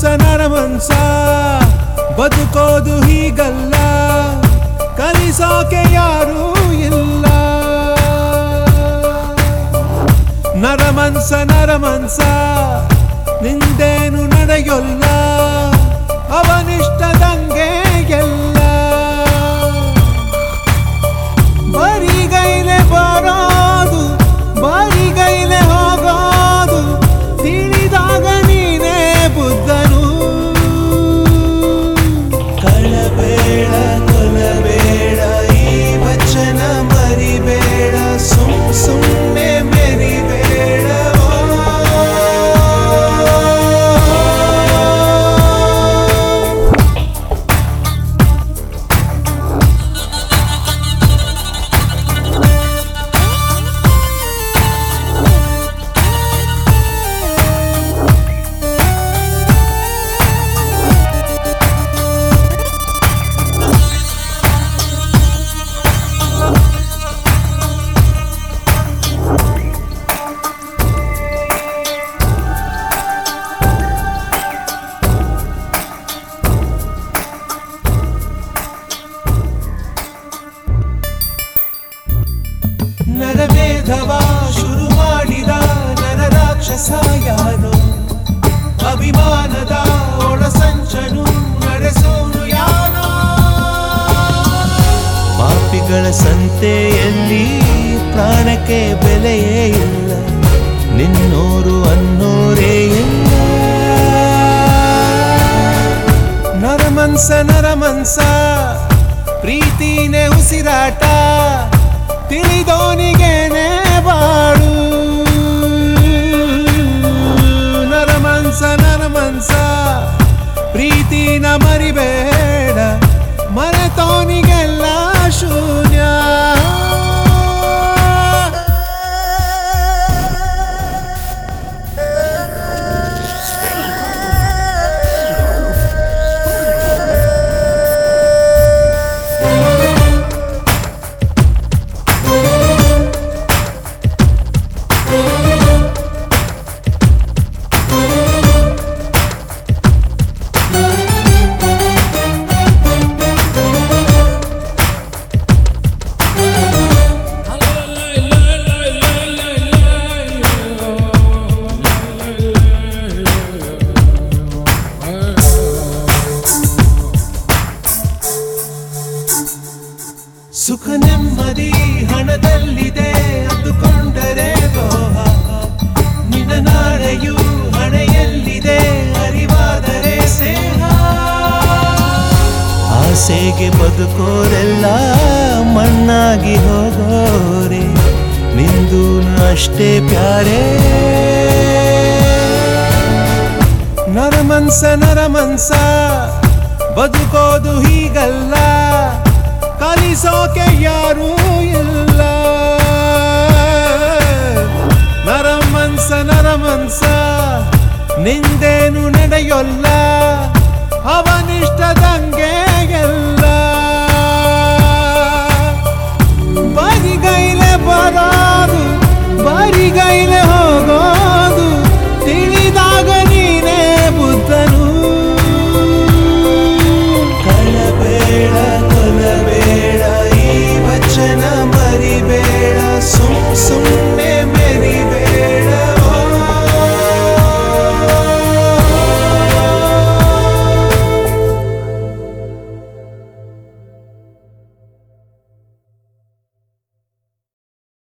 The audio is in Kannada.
ನರಮನ್ಸ ಬದುಕೋದು ಹೀಗಲ್ಲ, ಕಲಿಸೋಕೆ ಯಾರೂ ಇಲ್ಲ. ನರಮನ್ಸ ನಿಂದೇನು ನಡೆಯೊಲ್ಲ, ಅವನಿಷ್ಟದಂಗೆ ಎಲ್ಲ. ಬರಿಗೈಲೆ ಬರೋದು ಬರಿಗೈಲೆ ಹೋಗೋದು, ತಿಳಿದಾಗ ನೀನೇ ಬುದ್ಧನು. ಕಳಬೇಡ ಕೊಲಬೇಡ ಈ ವಚನ ಮರಿಬೇಡ, ಸುಮ್ಮನೆ ಮೆರಿಬೇಡ. ನರಭೇದವ ಶುರು ಮಾಡಿದ ನರರಾಕ್ಷಸ ಯಾರೋ, ಅಭಿಮಾನದ ಒಳಸಂಚನು ನಡೆಸೋನು ಯಾರೋ. ಪಾಪಿಗಳ ಸಂತೆಯಲ್ಲಿ ಪ್ರಾಣಕ್ಕೆ ಬೆಲೆಯೇ ಇಲ್ಲ, ನಿನ್ನೋರು ಅನ್ನೋರೇ ಇಲ್ಲ. ನರಮನ್ಸ ಪ್ರೀತಿನೇ ಉಸಿರಾಟ, ತಿಳಿದೋನಿಗೇನೆ ಬಾಳು. ನರಮನ್ಸ ಪ್ರೀತಿನ ಮರಿಬೇಡ, ಮರೆತೋನಿಗೆಲ್ಲ ಶೂನ್ಯ. ಸುಖ ನೆಮ್ಮದಿ ಹಣದಲ್ಲಿದೆ ಅಂದುಕೊಂಡರೆ ದ್ರೋಹ, ನಿನ್ನ ನಾಳೆಯೂ ಹಣೆಯಲ್ಲಿದೆ ಅರಿವಾದರೆ ಸ್ನೇಹ. ಆಸೆಗೆ ಬದುಕೋರೆಲ್ಲ ಮಣ್ಣಾಗಿ ಹೋಗೋರೆ, ನಿಂದೂನು ಅಷ್ಟೇ ಪ್ಯಾರೆ. ನರಮನ್ಸ ಬದುಕೋದು ಹೀಗಲ್ಲ, ಕಲಿಸೋಕೆ ಯಾರೂ ಇಲ್ಲ. ನರಮನ್ಸ ನಿಂದೇನು ನಡೆಯೊಲ್ಲ, ಅವನಿಷ್ಟದಂಗೆ